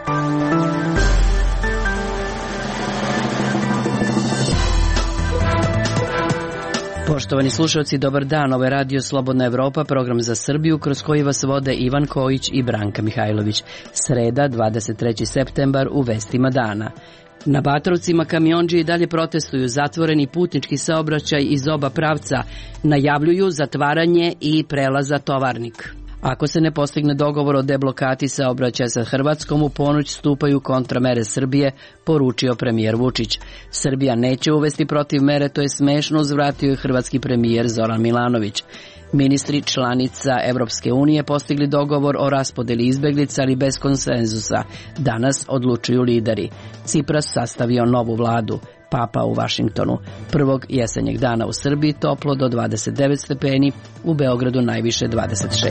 Poštovani slušalci, dobar dan. Ovo je Radio Slobodna Evropa, program za Srbiju, kroz koji vas vode Ivan Kojić i Branka Mihajlović. Sreda, 23. septembar, u vestima dana. Na Batrovcima kamiondžije i dalje protestuju, zatvoreni putnički saobraćaj iz oba pravca, najavljuju zatvaranje i prelaza Tovarnik. Ako se ne postigne dogovor o deblokati saobraćaja sa Hrvatskom, u ponoć stupaju kontramere Srbije, poručio premijer Vučić. Srbija neće uvesti protiv mere, to je smešno, uzvratio je hrvatski premijer Zoran Milanović. Ministri članica Evropske unije postigli dogovor o raspodeli izbeglica, ali bez konsenzusa. Danas odlučuju lideri. Cipras sastavio novu vladu. Papa u Vašingtonu. Prvog jesenjeg dana u Srbiji toplo do 29 stepeni, u Beogradu najviše 26.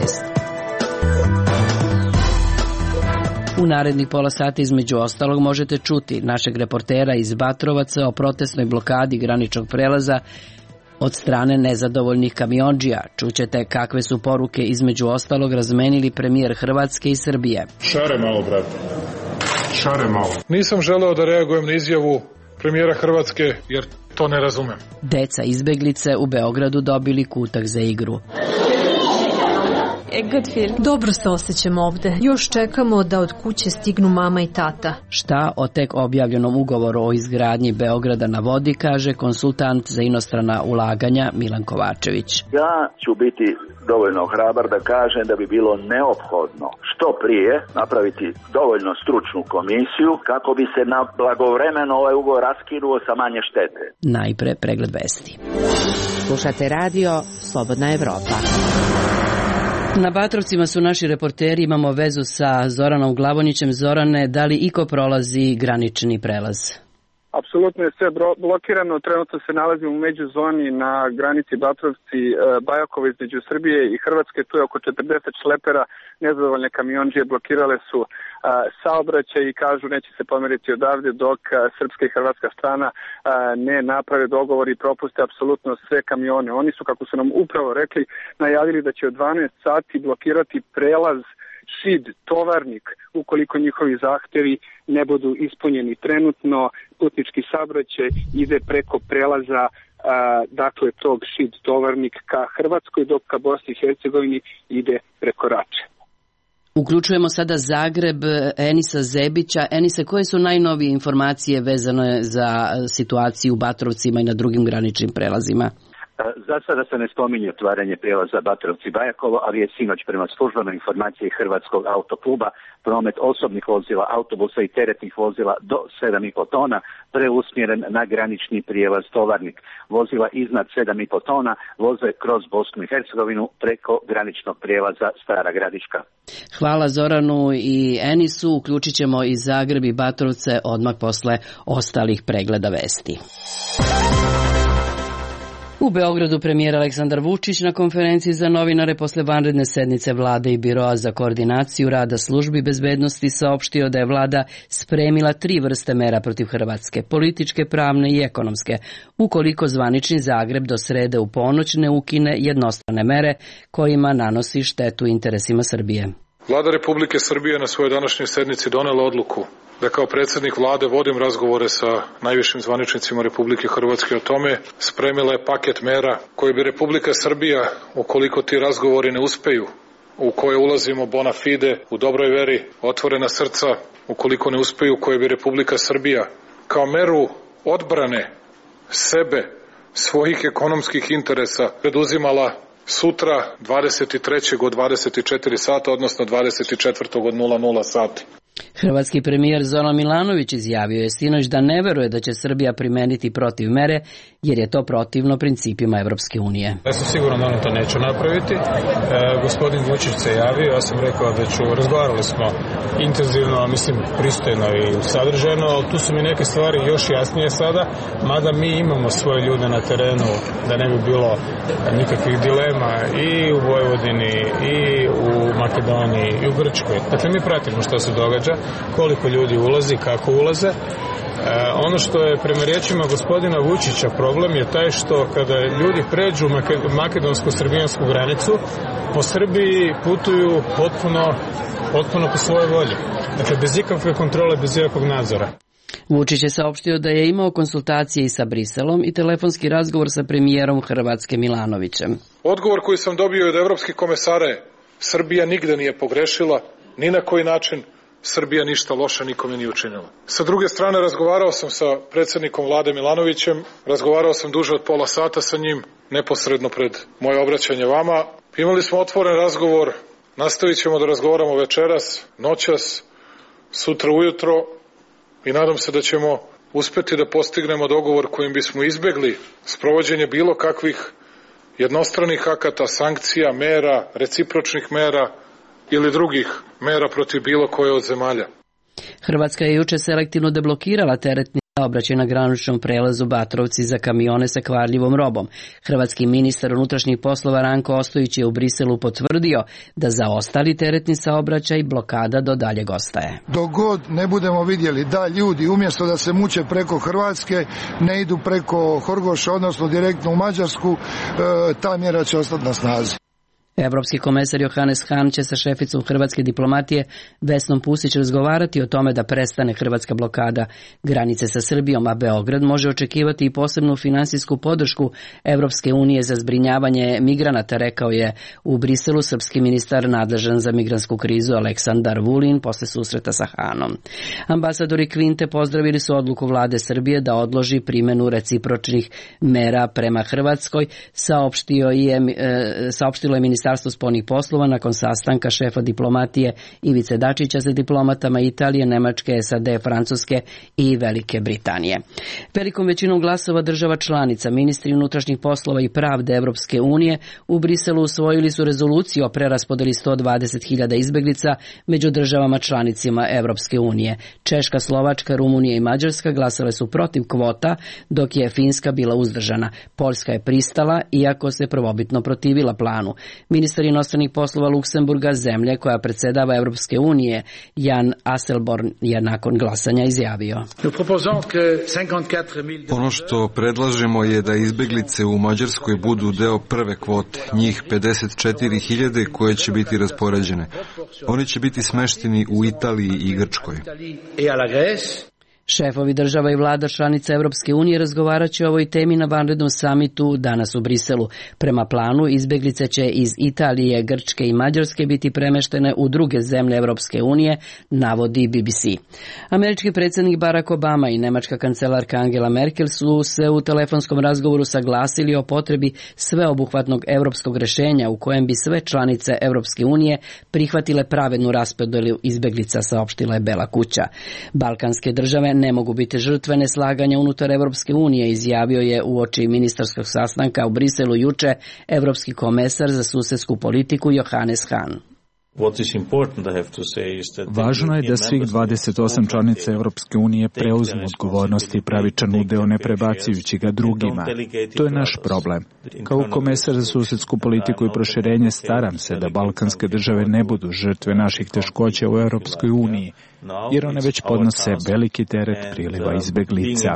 U narednih pola sata između ostalog možete čuti našeg reportera iz Batrovaca o protestnoj blokadi graničnog prelaza od strane nezadovoljnih kamiondžija. Čućete kakve su poruke između ostalog razmenili premijer Hrvatske i Srbije. Šare malo, brate. Šare malo. Nisam želeo da reagujem na izjavu premijera Hrvatske, jer to ne razumem. Deca izbeglice u Beogradu dobili kutak za igru. Dobro se osjećam ovde. Još čekamo da od kuće stignu mama i tata. Šta o tek objavljenom ugovoru o izgradnji Beograda na vodi, kaže konsultant za inostrana ulaganja Milan Kovačević. Ja ću biti dovoljno hrabar da kažem da bi bilo neophodno što prije napraviti dovoljno stručnu komisiju kako bi se na blagovremeno ovaj ugovor raskinuo sa manje štete. Najpre pregled vesti. Slušate radio Slobodna Evropa. Na Batrovcima su naši reporteri, imamo vezu sa Zoranom Glavonjićem. Zorane, da li iko prolazi granični prelaz? Apsolutno je sve blokirano, trenutno se nalazimo u međuzoni na granici Batrovci-Bajakovo između Srbije i Hrvatske, tu je oko 40 šlepera, nezadovoljne kamiondžije blokirale su saobraćaj i kažu neće se pomeriti odavde dok srpska i hrvatska strana ne naprave dogovor i propuste apsolutno sve kamione. Oni su, kako su nam upravo rekli, najavili da će od 12 sati blokirati prelaz Šid, Tovarnik, ukoliko njihovi zahtevi ne budu ispunjeni. Trenutno putnički saobraćaj ide preko prelaza dakle tog Šid, Tovarnik ka Hrvatskoj, dok ka Bosni i Hercegovini ide preko Rače. Uključujemo sada Zagreb, Enisa Zebića. Enise, koje su najnovije informacije vezane za situaciju u Batrovcima i na drugim graničnim prelazima? Za sada se ne spominje otvaranje prijelaza Batrovci-Bajakovo, ali je sinoć prema službenoj informaciji Hrvatskog autokluba promet osobnih vozila, autobusa i teretnih vozila do 7,5 tona preusmjeren na granični prijelaz Tovarnik. Vozila iznad 7,5 tona voze kroz Bosnu i Hercegovinu preko graničnog prijelaza Stara Gradiška. Hvala Zoranu i Enisu. Uključit ćemo i Zagreb i Batrovce odmah posle ostalih pregleda vesti. U Beogradu premijer Aleksandar Vučić na konferenciji za novinare posle vanredne sednice vlade i biroa za koordinaciju rada službi bezbednosti saopštio da je vlada spremila 3 vrste mera protiv Hrvatske, političke, pravne i ekonomske, ukoliko zvanični Zagreb do srede u ponoć ne ukine jednostrane mere kojima nanosi štetu interesima Srbije. Vlada Republike Srbije na svojoj današnjoj sednici donela odluku da kao predsjednik vlade vodim razgovore sa najvišim zvaničnicima Republike Hrvatske o tome. Spremila je paket mera koje bi Republika Srbija, ukoliko ti razgovori ne uspeju, u koje ulazimo bona fide, u dobroj veri, otvorena srca, ukoliko ne uspeju, koje bi Republika Srbija kao meru odbrane sebe, svojih ekonomskih interesa preduzimala sutra 23. od 24 sata, odnosno 24. od 00 sati. Hrvatski premijer Zoran Milanović izjavio je sinoć da ne veruje da će Srbija primeniti protiv mere, jer je to protivno principima Evropske unije. Ja sam siguran da oni to neće napraviti. Gospodin Vučić se javio, ja sam rekao da razgovarali smo intenzivno, mislim pristojno i sadržajno, ali tu su mi neke stvari još jasnije sada, mada mi imamo svoje ljude na terenu, da ne bi bilo nikakvih dilema i u Vojvodini, i u Makedoniji, i u Grčkoj. Dakle, mi pratimo što se događa, koliko ljudi ulazi, kako ulaze. Ono što je prema riječima gospodina Vučića problem je taj što kada ljudi pređu makedonsko-srbijansku granicu, po Srbiji putuju potpuno po svojoj volji. Dakle, bez ikakve kontrole, bez ikakvog nadzora. Vučić je saopštio da je imao konsultacije i sa Briselom i telefonski razgovor sa premijerom Hrvatske Milanovićem. Odgovor koji sam dobio od evropskih komesara je: Srbija nigde nije pogrešila, ni na koji način. Srbija ništa loše nikome nije učinila. Sa druge strane, razgovarao sam sa predsjednikom vlade Milanovićem, razgovarao sam duže od pola sata sa njim, neposredno pred moje obraćanje vama. Imali smo otvoren razgovor, nastavit ćemo da razgovaramo večeras, noćas, sutra ujutro i nadam se da ćemo uspeti da postignemo dogovor kojim bismo izbegli sprovođenje bilo kakvih jednostranih akata, sankcija, mera, recipročnih mera ili drugih mera protiv bilo koje od zemalja. Hrvatska je juče selektivno deblokirala teretni saobraćaj na graničnom prelazu Batrovci za kamione sa kvarljivom robom. Hrvatski ministar unutrašnjih poslova Ranko Ostojić je u Briselu potvrdio da za ostali teretni saobraćaj blokada do daljeg ostaje. Dok god ne budemo vidjeli da ljudi umjesto da se muče preko Hrvatske ne idu preko Horgoša, odnosno direktno u Mađarsku, ta mjera će ostati na snazi. Evropski komesar Johannes Hahn će sa šeficom hrvatske diplomatije Vesnom Pusić razgovarati o tome da prestane hrvatska blokada granice sa Srbijom, a Beograd može očekivati i posebnu finansijsku podršku Evropske unije za zbrinjavanje migranata, rekao je u Briselu srpski ministar nadležan za migrantsku krizu Aleksandar Vulin posle susreta sa Hahnom. Ambasadori Kvinte pozdravili su odluku vlade Srbije da odloži primjenu recipročnih mera prema Hrvatskoj, saopštilo je Ministarstvo spoljnih poslova nakon sastanka šefa diplomatije Ivice Dačića sa diplomatama Italije, Nemačke, SAD, Francuske i Velike Britanije. Velikom većinom glasova država članica, ministri unutrašnjih poslova i pravde Evropske unije u Briselu usvojili su rezoluciju o preraspodeli 120.000 izbeglica među državama članicima Evropske unije. Češka, Slovačka, Rumunija i Mađarska glasale su protiv kvota, dok je Finska bila uzdržana. Poljska je pristala, iako se prvobitno protivila planu. Ministar inostranih poslova Luksemburga, zemlje koja predsjedava Evropske unije, Jan Asselborn je nakon glasanja izjavio: Ono što predlažemo je da izbeglice u Mađarskoj budu deo prve kvote, njih 54.000 koje će biti raspoređene. Oni će biti smešteni u Italiji i Grčkoj. Šefovi država i vlada članica Evropske unije razgovarat će o ovoj temi na vanrednom samitu danas u Briselu. Prema planu, izbeglice će iz Italije, Grčke i Mađarske biti premeštene u druge zemlje Evropske unije, navodi BBC. Američki predsjednik Barack Obama i nemačka kancelarka Angela Merkel su se u telefonskom razgovoru saglasili o potrebi sveobuhvatnog europskog rješenja u kojem bi sve članice Evropske unije prihvatile pravednu raspodjelu izbeglica, saopštila je Bela kuća. Balkanske države ne mogu biti žrtve neslaganja unutar Evropske unije, izjavio je uoči ministarskog sastanka u Briselu juče evropski komesar za susedsku politiku Johannes Hahn. Važno je da svih 28 članica Evropske unije preuzmu odgovornost i pravičan udeo ne prebacujući ga drugima. To je naš problem. Kao komesar za susedsku politiku i proširenje staram se da balkanske države ne budu žrtve naših teškoća u Evropskoj uniji, jer one već podnose veliki teret priliva izbeglica.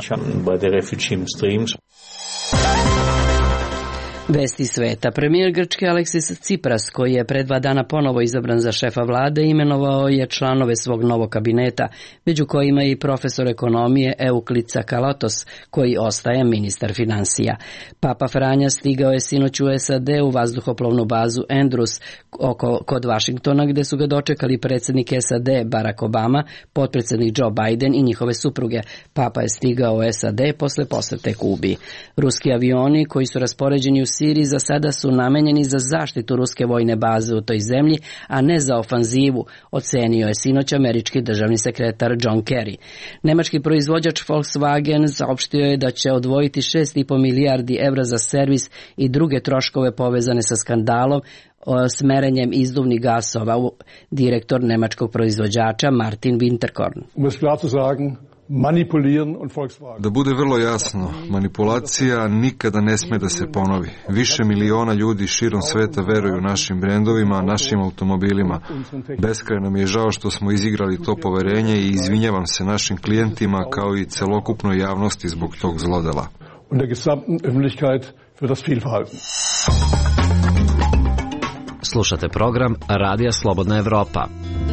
Vesti sveta. Premijer Grčke Aleksis Tsipras, koji je pred 2 dana ponovo izabran za šefa vlade, imenovao je članove svog novog kabineta, među kojima i profesor ekonomije Euklid Tsakalotos, koji ostaje ministar financija. Papa Franja stigao je sinoć u SAD u vazduhoplovnu bazu Andrews kod Vašingtona, gde su ga dočekali predsjednik SAD Barack Obama, potpredsjednik Joe Biden i njihove supruge. Papa je stigao u SAD posle posete Kubi. Ruski avioni koji su raspoređeni u Siriji za sada su namenjeni za zaštitu ruske vojne baze u toj zemlji, a ne za ofanzivu, ocenio je sinoć američki državni sekretar John Kerry. Nemački proizvođač Volkswagen saopštio je da će odvojiti 6,5 milijardi evra za servis i druge troškove povezane sa skandalom s merenjem izduvnih gasova, direktor nemačkog proizvođača Martin Winterkorn. Da bude vrlo jasno, manipulacija nikada ne sme da se ponovi. Više miliona ljudi širom sveta veruju našim brendovima, našim automobilima. Beskrajno mi je žao što smo izigrali to poverenje i izvinjavam se našim klijentima kao i celokupnoj javnosti zbog tog zlodela. Slušate program Radija Slobodna Evropa.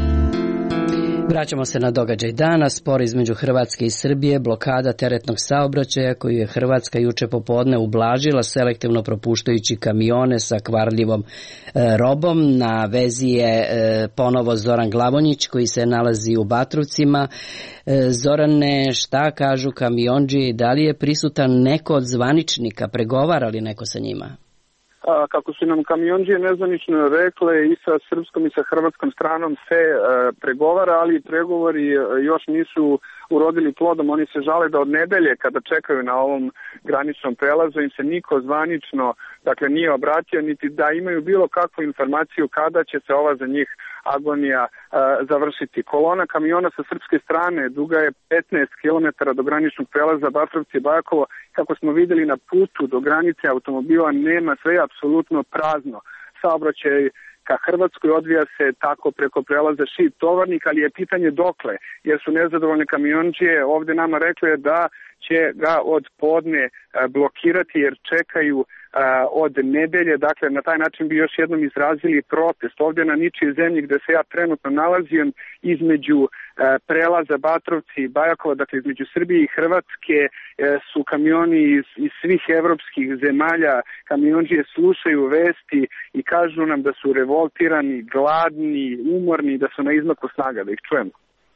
Vraćamo se na događaj dana, spor između Hrvatske i Srbije, blokada teretnog saobraćaja koju je Hrvatska juče popodne ublažila selektivno propuštajući kamione sa kvarljivom robom. Na vezi je ponovo Zoran Glavonjić koji se nalazi u Batrovcima. Zorane, šta kažu kamiondžije i da li je prisutan neko od zvaničnika, pregovara li neko sa njima? Kako su nam kamiondžije nezvanično rekle, i sa srpskom i sa hrvatskom stranom se pregovara, ali pregovori još nisu urodili plodom. Oni se žale da od nedelje kada čekaju na ovom graničnom prelazu im se niko zvanično nije obratio, niti da imaju bilo kakvu informaciju kada će se ova za njih agonija završiti. Kolona kamiona sa srpske strane duga je 15 km do graničnog prelaza Batrovci-Bajakovo. Kako smo videli na putu do granice automobila nema, sve je apsolutno prazno. Saobraćaj ka Hrvatskoj odvija se tako preko prelaza Šid-Tovarnik, ali je pitanje dokle, jer su nezadovoljne kamiondžije ovde nama rekli da će ga od podne blokirati jer čekaju od nedelje. Dakle, na taj način bi još jednom izrazili protest. Ovdje na ničijoj zemlji gde se ja trenutno nalazim, između prelaza Batrovci i Bajakova, dakle između Srbije i Hrvatske, su kamioni iz svih evropskih zemalja. Kamiondžije slušaju vesti i kažu nam da su revoltirani, gladni, umorni, da su na izmaku snaga, da ih čujemo.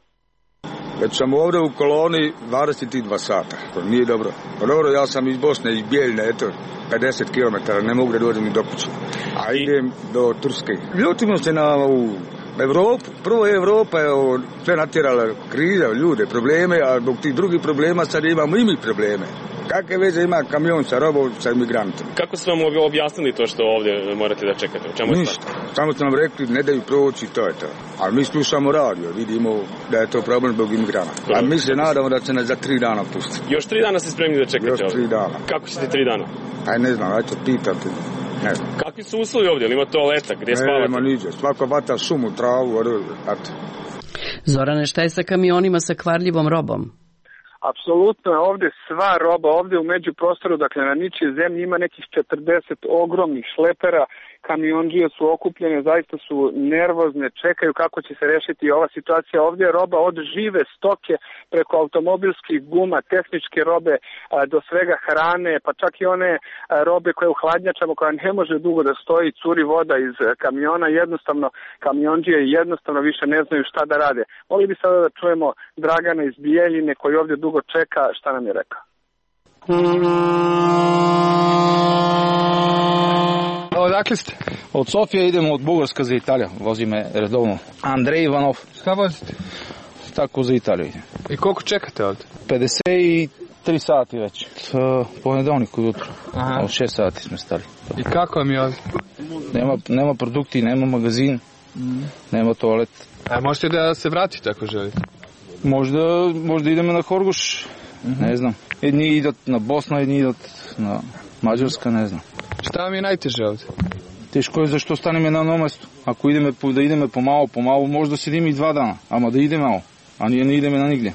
Već sam ovdje u koloni 22 sata, to nije dobro. Pa dobro, ja sam iz Bosne, iz Bijeljne, eto, 50 km, ne mogu da dođem ni do kuće. A idem do Turske. Ljutimo se na ovu Evropu. Prvo je Evropa sve natjerala kriza, ljude, probleme, a zbog tih drugih problema sad imamo i mi probleme. Kakve veze ima kamion sa robom, sa imigrantima? Kako su vam objasnili to što ovdje morate da čekate? Ništa. Samo su nam rekli ne daju proći, to je to. Ali mi slušamo radio, vidimo da je to problem zbog imigranata. A mi se nadamo da će nas za 3 dana pustiti. Još 3 dana ste spremni da čekate ovdje? Još 3 dana. Kako ćete 3 dana? Aj ne znam, ajte pitate. Ne znam. Kakvi su uslovi ovdje? Ima toaleta? Gdje spavate? Nema niđe. Svako bata šumu, travu, Zorane, šta je sa kamionima sa kvarljivom robom? Apsolutno je ovdje sva roba, ovdje u međuprostoru, dakle na ničijoj zemlji ima nekih 40 ogromnih šlepera. Kamiondžije su okupljene, zaista su nervozne, čekaju kako će se rešiti ova situacija. Ovdje je roba od žive stoke preko automobilskih guma, tehničke robe do svega hrane, pa čak i one robe koje u hladnjačama koja ne može dugo da stoji, curi voda iz kamiona. Jednostavno kamiondžije jednostavno više ne znaju šta da rade. Mogli bi sada da čujemo Dragana iz Bijeljine koji ovdje dugo čeka, šta nam je rekao. Odakle ste? Od Sofije idemo od Bugarska za Italiju. Vozi me redovno Andrej Ivanov. Šta vozite? Tako za Italiju. I koliko čekate ovdje? 53 sati već. Ponedeljnik ujutro. Od 6 sati smo stali. I kako vam je ovdje? Nema produkti, nema magazin, nema toalet. A možete da se vratite ako želite? Možda idemo na Horgoš, ne znam. Jedni idu na Bosnu, jedni idu na Mađarska, ne znam. Šta vam je najteže ovdje? Teško je zašto ostaneme na jednom mjestu. Ako da ideme pomalo, možda sedim i 2 dana, ama da ide malo, a ne ideme na nigdje.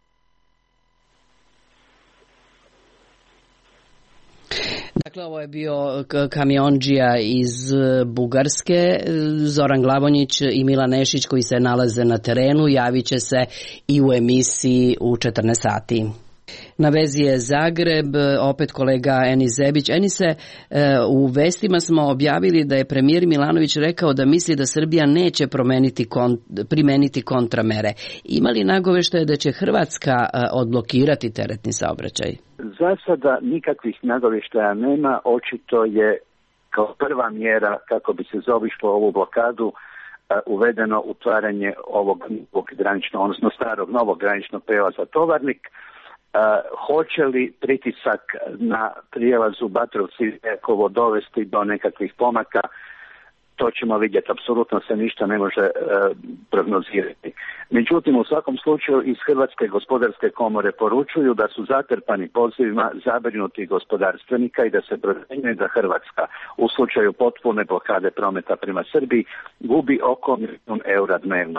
Dakle, ovo je bio kamiondžija iz Bugarske, Zoran Glavonjić i Milan Nešić koji se nalaze na terenu, javit će se i u emisiji u 14 sati. Na vezi je Zagreb, opet kolega Enis Zebić. Enise, u vestima smo objavili da je premijer Milanović rekao da misli da Srbija neće primeniti kontramere. Ima li nagoveštaje da će Hrvatska odblokirati teretni saobraćaj? Za sada nikakvih nagoveštaja nema, očito je kao prva mjera kako bi se zaobišlo ovu blokadu uvedeno utvaranje ovog graničnog, odnosno starog novog graničnog prijelaza Tovarnik. Hoće li pritisak na prijelazu Batrovci-Bajakovo dovesti do nekakvih pomaka, to ćemo vidjeti. Apsolutno se ništa ne može prognozirati. Međutim, u svakom slučaju iz Hrvatske gospodarske komore poručuju da su zatrpani pozivima zabrinutih gospodarstvenika i da se procjenjuje da Hrvatska u slučaju potpune blokade prometa prema Srbiji gubi oko €1 dnevno.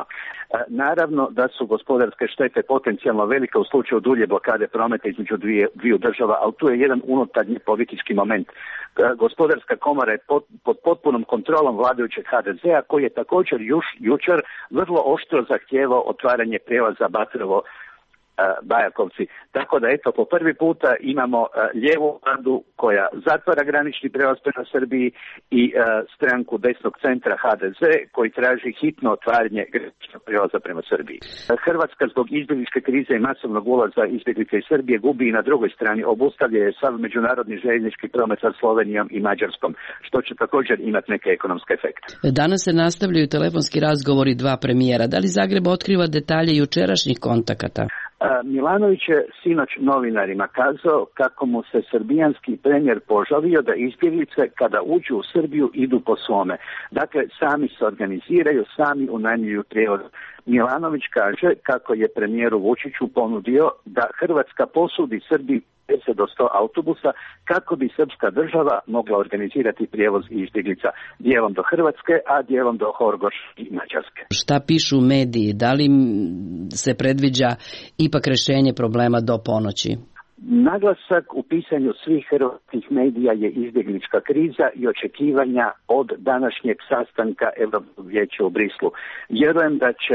Naravno da su gospodarske štete potencijalno velike u slučaju dulje blokade prometa između dviju država, ali tu je jedan unutarnji politički moment. Gospodarska komora je pod potpunom kontrolom vladajućeg HDZ-a, koji je također jučer vrlo oštro zahtijevao otvaranje prijelaza Batrovo Bajakovci. Tako da eto, po prvi puta imamo lijevu vladu koja zatvara granični prijelaz prema Srbiji i stranku desnog centra HDZ koji traži hitno otvaranje graničnog prijelaza prema Srbiji. Hrvatska zbog izbjegličke krize i masovnog ulaza izbjeglica iz Srbije gubi i na drugoj strani, obustavlja je sav međunarodni željeznički promet sa Slovenijom i Mađarskom, što će također imati neke ekonomske efekte. Danas se nastavljaju telefonski razgovori dva premijera. Da li Zagreb otkriva detalje jučerašnjih kontakata? Milanović je sinoć novinarima kazao kako mu se srbijanski premijer požalio da izbjeglice kada uđu u Srbiju idu po svome. Dakle, sami se organiziraju, sami unajmljuju prijevoz. Milanović kaže kako je premijeru Vučiću ponudio da Hrvatska posudi Srbiji 50 do 100 autobusa kako bi srpska država mogla organizirati prijevoz izbjeglica dijelom do Hrvatske, a dijelom do Horgoša i Mađarske. Šta pišu mediji? Da li se predviđa ipak rješenje problema do ponoći? Naglasak u pisanju svih hrvatskih medija je izbjeglička kriza i očekivanja od današnjeg sastanka Europskog vijeća u Brislu. Vjerujem da će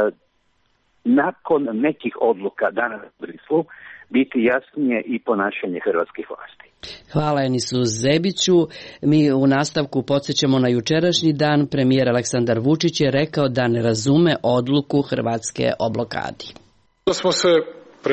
nakon nekih odluka danas u Brislu biti jasnije i ponašanje hrvatskih vlasti. Hvala Enisu Zebiću. Mi u nastavku podsjećamo na jučerašnji dan. Premijer Aleksandar Vučić je rekao da ne razume odluku Hrvatske o blokadi. Da smo se pre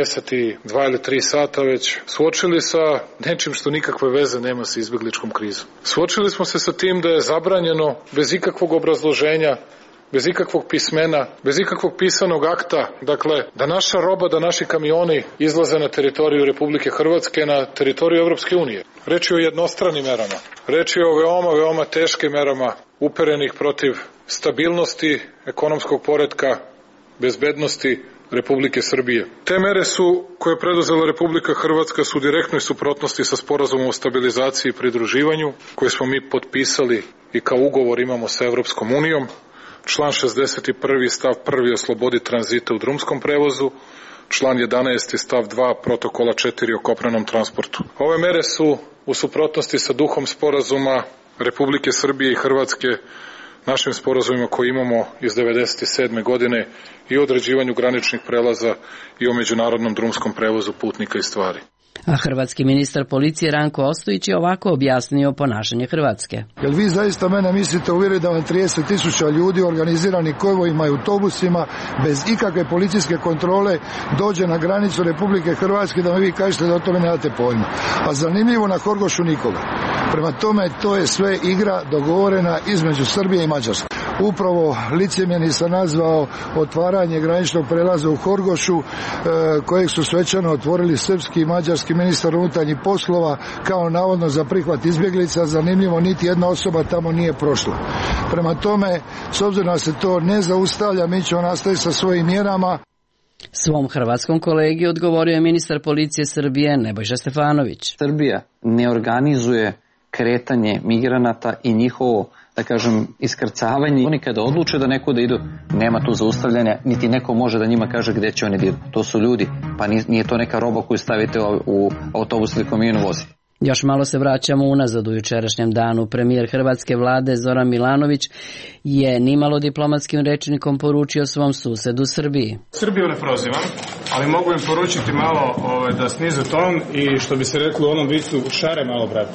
42 ili 3 sata već suočili sa nečim što nikakve veze nema sa izbjegličkom krizom. Suočili smo se sa tim da je zabranjeno bez ikakvog obrazloženja, bez ikakvog pismena, bez ikakvog pisanog akta, dakle, da naša roba, da naši kamioni izlaze na teritoriju Republike Hrvatske, na teritoriju Europske unije. Reč je o jednostranim merama. Reč je o veoma teškim merama uperenih protiv stabilnosti, ekonomskog poretka, bezbednosti Republike Srbije. Te mere koje je preduzela Republika Hrvatska su u direktnoj suprotnosti sa sporazumom o stabilizaciji i pridruživanju, koje smo mi potpisali i kao ugovor imamo sa Europskom unijom. Član 61. stav 1. o slobodi tranzita u drumskom prevozu, član 11. stav 2. protokola 4 o kopnenom transportu. Ove mere su u suprotnosti sa duhom sporazuma Republike Srbije i Hrvatske, našim sporazumima koji imamo iz 1997. godine i o određivanju graničnih prelaza i o međunarodnom drumskom prevozu putnika i stvari. A hrvatski ministar policije Ranko Ostojić je ovako objasnio ponašanje Hrvatske. Jel vi zaista mene mislite uvjeriti da vam 30.000 ljudi organizirani konvojima i autobusima bez ikakve policijske kontrole dođe na granicu Republike Hrvatske da mi vi kažete da o tome nemate pojma? A zanimljivo, na Horgošu nikoga. Prema tome, to je sve igra dogovorena između Srbije i Mađarske. Upravo licemjerni sam nazvao otvaranje graničnog prelaza u Horgošu, kojeg su svečano otvorili srpski i mađarski ministar unutarnjih poslova kao navodno za prihvat izbjeglica. Zanimljivo, niti jedna osoba tamo nije prošla. Prema tome, s obzirom da se to ne zaustavlja, mi ćemo nastaviti sa svojim mjerama. Svom hrvatskom kolegi odgovorio je ministar policije Srbije Nebojša Stefanović. Srbija ne organizuje kretanje migranata i njihovo, da kažem, iskrcavanje. Oni kada odluče da neko da idu, nema tu zaustavljanja, niti neko može da njima kaže gdje će oni da idu. To su ljudi, pa nije to neka roba koju stavite u autobus ili kamion vozi. Još malo se vraćamo unazad u jučerašnjem danu. Premijer hrvatske vlade Zoran Milanović je nimalo diplomatskim rečnikom poručio svom susedu Srbiji. Srbiju ne prozivam, ali mogu im poručiti malo da snize ton i što bi se reklo u onom vicu, šare malo, brate.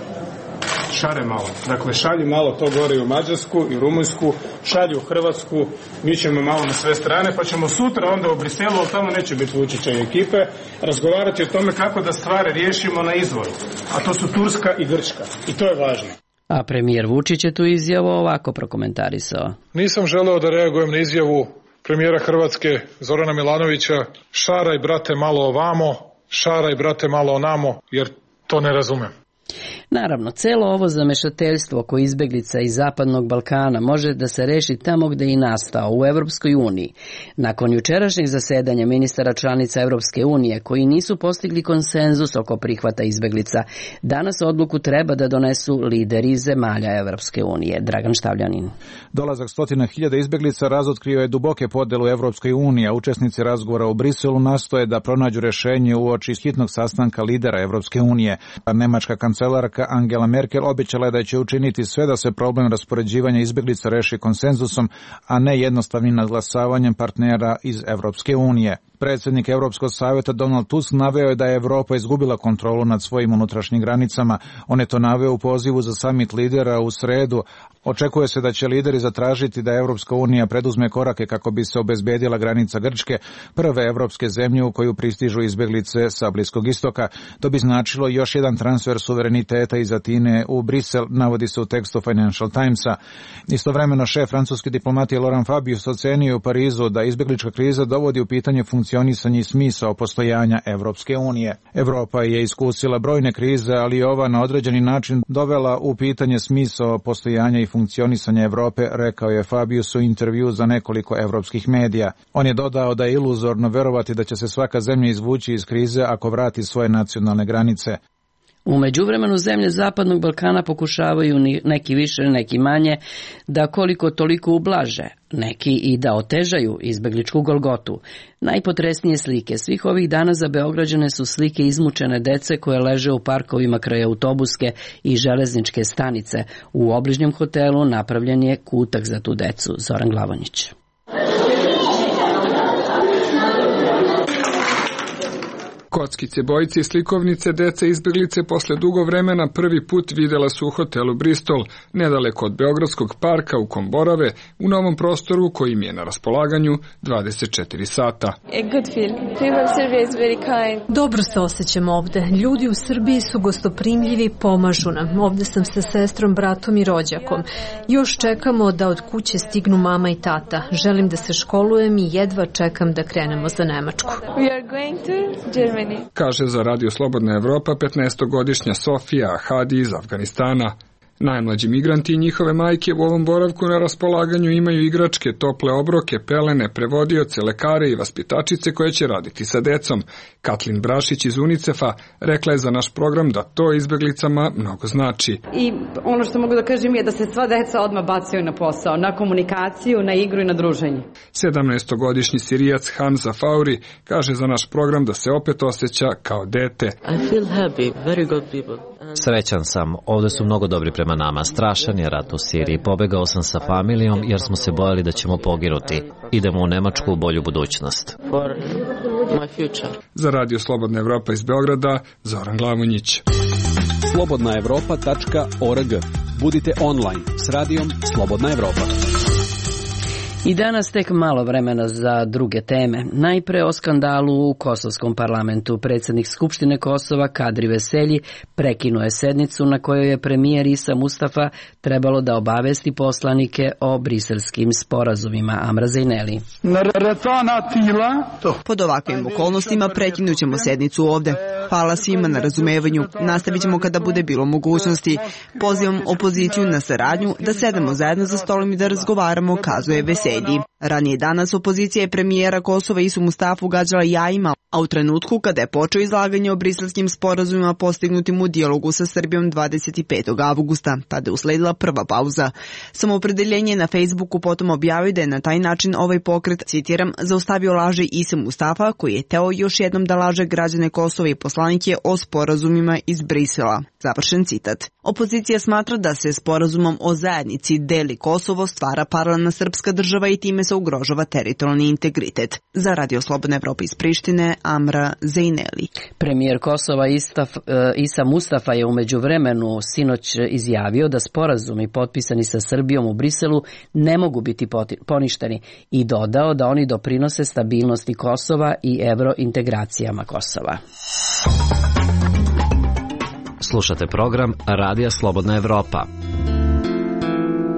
Šare malo. Dakle, šalju malo to gore i u Mađarsku i Rumunjsku, šalju u Hrvatsku, mi ćemo malo na sve strane, pa ćemo sutra onda u Briselu, ali tamo neće biti Vučića i ekipe, razgovarati o tome kako da stvari riješimo na izvoru. A to su Turska i Grčka. I to je važno. A premijer Vučić je tu izjavu ovako prokomentarisao. Nisam želeo da reagujem na izjavu premijera Hrvatske Zorana Milanovića, šaraj brate malo ovamo, šaraj brate malo onamo, jer to ne razumem. Naravno, celo ovo zamešateljstvo oko izbeglica iz Zapadnog Balkana može da se reši tamo gde i nastao, u Evropskoj uniji. Nakon jučerašnjeg zasedanja ministara članica Evropske unije, koji nisu postigli konsenzus oko prihvata izbeglica, danas odluku treba da donesu lideri zemalja Evropske unije. Dragan Štavljanin. Dolazak 100.000 izbeglica razotkrio je duboke podele u Evropskoj uniji, a učesnici razgovora u Briselu nastoje da pronađu rešenje uoči hitnog sastanka lidera Evropske unije. Nemačka kancelarka Angela Merkel obećala je da će učiniti sve da se problem raspoređivanja izbeglica reši konsenzusom, a ne jednostavnim nadglasavanjem partnera iz Evropske unije. Predsjednik Evropskog savjeta Donald Tusk naveo je da je Evropa izgubila kontrolu nad svojim unutrašnjim granicama. On je to naveo u pozivu za samit lidera u sredu. Očekuje se da će lideri zatražiti da Evropska unija preduzme korake kako bi se obezbedila granica Grčke, prve evropske zemlje u koju pristižu izbeglice sa Bliskog istoka. To bi značilo još jedan transfer suvereniteta iz Atine u Brisel, navodi se u tekstu Financial Timesa. Istovremeno šef francuske diplomatije Laurent Fabius ocenio u Parizu da izbeglička kriza dovodi u pitanje funkcionisanje i smisao postojanja Evropske unije. Evropa je iskusila brojne krize, ali i ova na određeni način dovela u pitanje smisao postojanja i funkcionisanja Evrope, rekao je Fabius u intervju za nekoliko evropskih medija. On je dodao da je iluzorno verovati da će se svaka zemlja izvući iz krize ako vrati svoje nacionalne granice. U međuvremenu zemlje Zapadnog Balkana pokušavaju neki više, neki manje da koliko toliko ublaže, neki i da otežaju izbegličku golgotu. Najpotresnije slike svih ovih dana za Beograđane su slike izmučene dece koje leže u parkovima kraj autobuske i železničke stanice. U obližnjem hotelu napravljen je kutak za tu decu. Zoran Glavonić. Kockice, bojice i slikovnice deca izbeglice posle dugo vremena prvi put videla su u hotelu Bristol, nedaleko od Beogradskog parka u kom borave, u novom prostoru koji im je na raspolaganju 24 sata. Dobro se osjećam ovde. Ljudi u Srbiji su gostoprimljivi, pomažu nam. Ovde sam sa sestrom, bratom i rođakom. Još čekamo da od kuće stignu mama i tata. Želim da se školujem i jedva čekam da krenemo za Nemačku. Kaže za Radio Slobodna Evropa 15-godišnja Sofija Hadi iz Afganistana. Najmlađi migranti i njihove majke u ovom boravku na raspolaganju imaju igračke, tople obroke, pelene, prevodioce, lekare i vaspitačice koje će raditi sa decom. Katlin Brašić iz UNICEF-a rekla je za naš program da to izbeglicama mnogo znači. I ono što mogu da kažem je da se sva deca odmah bacaju na posao, na komunikaciju, na igru i na druženje. 17-godišnji Sirijac Hamza Fauri kaže za naš program da se opet osjeća kao dete. I feel happy, very good people. Srećan sam, ovde su mnogo dobri prema nama. Strašan je rat u Siriji. Pobegao sam sa familijom jer smo se bojali da ćemo poginuti. Idemo u Nemačku u bolju budućnost. Za Radio Slobodna Evropa iz Beograda, Zoran Glavonjić. slobodnaevropa.org. Budite online s radijom Slobodna Evropa. I danas tek malo vremena za druge teme. Najpre o skandalu u Kosovskom parlamentu. Predsjednik Skupštine Kosova Kadri Veselji prekinuo je sednicu na kojoj je premijer Isa Mustafa trebalo da obavesti poslanike o briselskim sporazumima. Amra Zejneli. Pod ovakvim okolnostima prekinut ćemo sednicu ovde. Hvala svima na razumevanju. Nastavit ćemo kada bude bilo mogućnosti. Pozivam opoziciju na saradnju da sedemo zajedno za stolom i da razgovaramo, kazuje Veselji. Ranije danas opozicija je premijera Kosova Isu Mustafu gađala jajima, a u trenutku kada je počeo izlaganje o briselskim sporazumima postignutim u dijalogu sa Srbijom 25. avgusta, tada je usledila prva pauza. Samoopredeljenje na Facebooku potom objavio da je na taj način ovaj pokret, citiram, zaustavio laže Isa Mustafa, koji je teo još jednom da laže građane Kosova i poslanike o sporazumima iz Brisela. Završen citat. Opozicija smatra da se sporazumom o zajednici deli Kosovo, stvara paralelna srpska država i time se ugrožava teritorijalni integritet. Za Radio Slobodna Evropa iz Prištine, Amra Zejneli. Premijer Kosova Isa Mustafa je u međuvremenu sinoć izjavio da sporazumi potpisani sa Srbijom u Briselu ne mogu biti poništeni i dodao da oni doprinose stabilnosti Kosova i evrointegracijama Kosova. Slušate program Radija Slobodna Evropa. U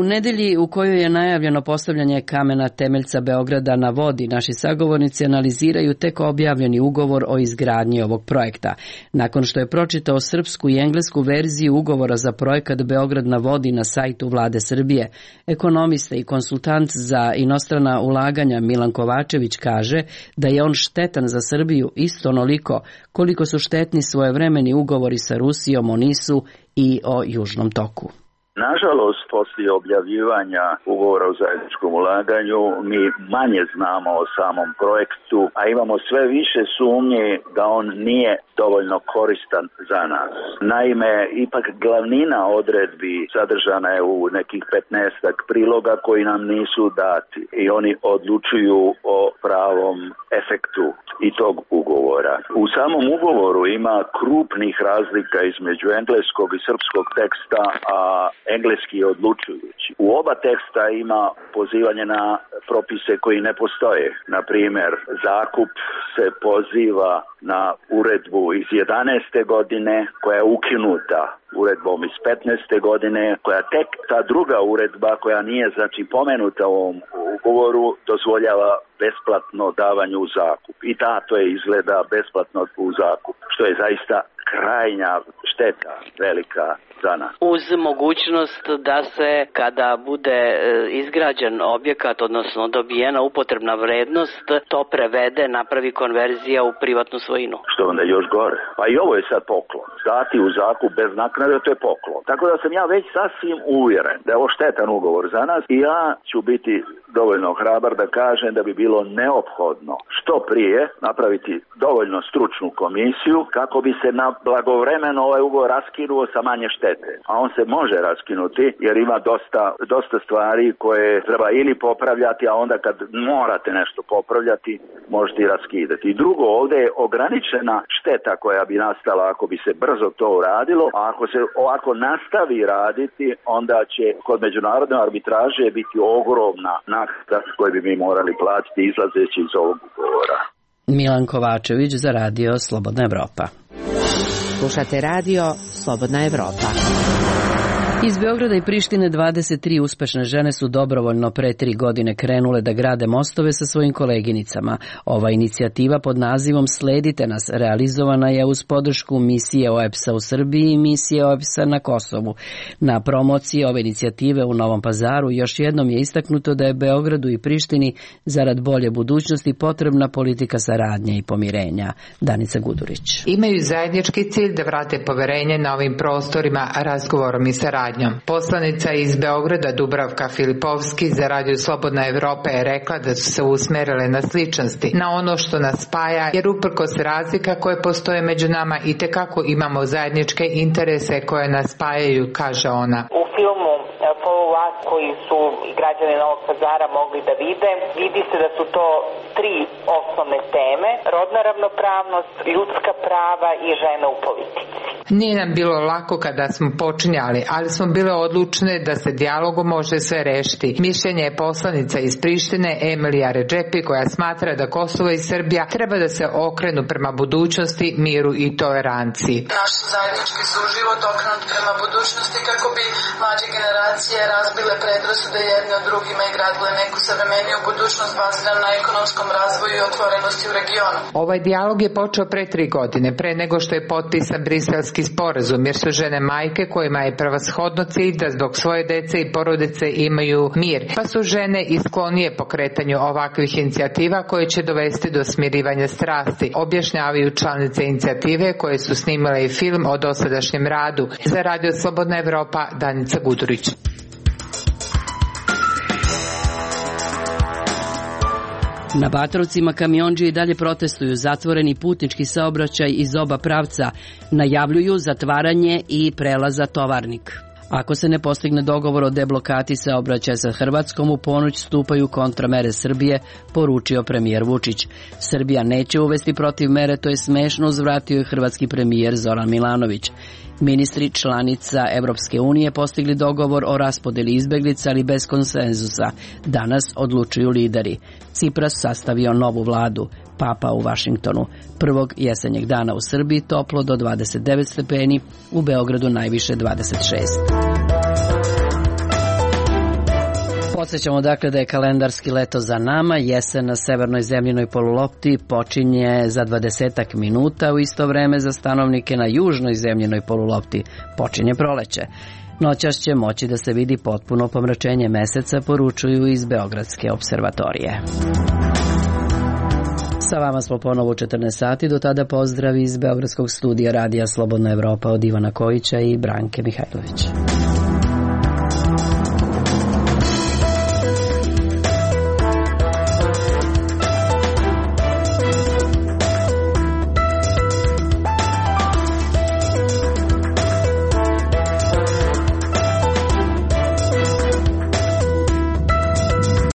U nedelji u kojoj je najavljeno postavljanje kamena temeljca Beograda na vodi, naši sagovornici analiziraju tek objavljeni ugovor o izgradnji ovog projekta. Nakon što je pročitao srpsku i englesku verziju ugovora za projekat Beograd na vodi na sajtu Vlade Srbije, ekonomista i konsultant za inostrana ulaganja Milan Kovačević kaže da je on štetan za Srbiju isto onoliko koliko su štetni svojevremeni ugovori sa Rusijom o NIS-u i o Južnom toku. Nažalost, poslije objavljivanja ugovora o zajedničkom ulaganju mi manje znamo o samom projektu, a imamo sve više sumnje da on nije dovoljno koristan za nas. Naime, ipak glavnina odredbi sadržana je u nekih 15 priloga koji nam nisu dati i oni odlučuju o pravom efektu i tog ugovora. U samom ugovoru ima krupnih razlika između engleskog i srpskog teksta, a engleski je odlučujući. U oba teksta ima pozivanje na propise koji ne postoje. Na primjer, zakup se poziva na uredbu iz 11. godine koja je ukinuta uredbom iz 15. godine, koja tek ta druga uredba koja nije znači pomenuta u ovom ugovoru dozvoljava besplatno davanje u zakup. I to je izgleda besplatno u zakup, što je zaista krajnja šteta velika za nas. Uz mogućnost da se kada bude izgrađen objekat, odnosno dobijena upotrebna vrednost, to prevede, napravi konverzija u privatnu svojinu. Što onda još gore. Pa i ovo je sad poklon. Dati u zakup bez naknade, to je poklon. Tako da sam ja već sasvim uvjeren da je ovo štetan ugovor za nas i ja ću biti dovoljno hrabar da kažem da bi bilo neophodno što prije napraviti dovoljno stručnu komisiju kako bi se na blagovremeno ovaj ugovor raskinuo sa manje štete. A on se može raskinuti jer ima dosta stvari koje treba ili popravljati, a onda kad morate nešto popravljati možete i raskidati. I drugo, ovdje je ograničena šteta koja bi nastala ako bi se brzo to uradilo, a ako se ovako nastavi raditi, onda će kod međunarodne arbitraže biti ogromna naknada koju bi mi morali platiti izlazeći iz ovog ugovora. Milan Kovačević za radio Slobodna Evropa. Slušate radio Slobodna Evropa. Iz Beograda i Prištine 23 uspešne žene su dobrovoljno pre 3 godine krenule da grade mostove sa svojim koleginicama. Ova inicijativa pod nazivom Sledite nas realizovana je uz podršku misije OEBS-a u Srbiji i misije OEBS-a na Kosovu. Na promociji ove inicijative u Novom Pazaru još jednom je istaknuto da je Beogradu i Prištini zarad bolje budućnosti potrebna politika saradnje i pomirenja. Danica Gudurić. Imaju zajednički cilj da vrate poverenje na ovim prostorima razgovorom i saradnjom. Poslanica iz Beograda Dubravka Filipovski za radio Slobodna Evropa je rekla da su se usmerile na sličnosti, na ono što nas spaja, jer uprkos razlika koje postoje među nama itekako imamo zajedničke interese koje nas spajaju, kaže ona. U filmu Follow Us koji su građani Novog Pazara mogli da vide, vidi se da su to 3 osnovne teme: rodna ravnopravnost, ljudska prava i žene u politici. Nije nam bilo lako kada smo počinjali, ali smo bile odlučne da se dijalogom može sve rešiti. Mišljenje je poslanica iz Prištine Emilija Redžepi koja smatra da Kosovo i Srbija treba da se okrenu prema budućnosti, miru i toleranciji. Naš zajednički suživot okrenut prema budućnosti kako bi mlađe generacije razbile predrasude jedne od drugima i gradile neku savremeniju budućnost baziranu na ekonomskom razvoju i otvorenosti u regionu. Ovaj dijalog je počeo pre 3 godine, pre nego što je potpisan Briselski sporazum, jer su žene majke kojima je prevashodno cilj da zbog svoje dece i porodice imaju mir, pa su žene i sklonije pokretanju ovakvih inicijativa koje će dovesti do smirivanja strasti, objašnjavaju članice inicijative koje su snimale i film o dosadašnjem radu. Za radio Slobodna Evropa, Danica Gudurić. Na Batrovcima kamiondžije i dalje protestuju, zatvoreni putnički saobraćaj iz oba pravca, najavljuju zatvaranje i prelaza Tovarnik. Ako se ne postigne dogovor o deblokati saobraćaja sa Hrvatskom, u ponoć stupaju kontramere Srbije, poručio premijer Vučić. Srbija neće uvesti protivmere, to je smešno, uzvratio je hrvatski premijer Zoran Milanović. Ministri članica Evropske unije postigli dogovor o raspodeli izbeglica, ali bez konsenzusa. Danas odlučuju lideri. Cipras sastavio novu vladu. Papa u Vašingtonu. Prvog jesenjeg dana u Srbiji toplo do 29 stepeni, u Beogradu najviše 26. Podsećamo dakle da je kalendarski leto za nama, jesen na severnoj zemljinoj polulopti počinje za 20 minuta, u isto vreme za stanovnike na južnoj zemljinoj polulopti počinje proleće. Noćas će moći da se vidi potpuno pomračenje meseca, poručuju iz Beogradske observatorije. Sa vama smo ponovo u 14 sati, do tada pozdrav iz Beogradskog studija Radija Slobodna Evropa od Ivana Kojića i Branke Mihajlović.